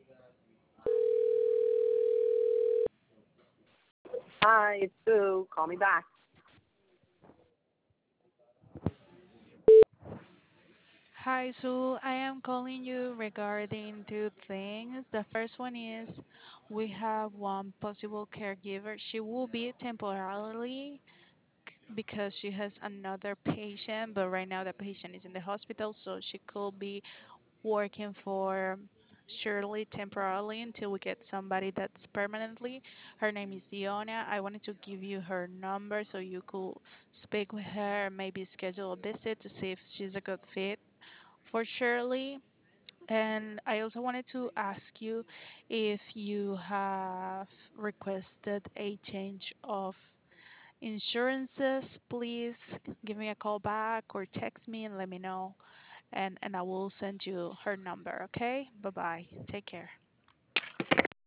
Hi, it's Sue. Call me back. Hi, Sue. I am calling you regarding two things. The first one is we have one possible caregiver. She will be temporarily because she has another patient, but right now the patient is in the hospital, so she could be working for surely temporarily until we get somebody that's permanently. Her name is Diona. I wanted to give you her number so you could speak with her, maybe schedule a visit to see if she's a good fit for Shirley. And I also wanted to ask you if you have requested a change of insurances. Please give me a call back or text me and let me know. And I will send you her number, okay? Bye bye. Take care.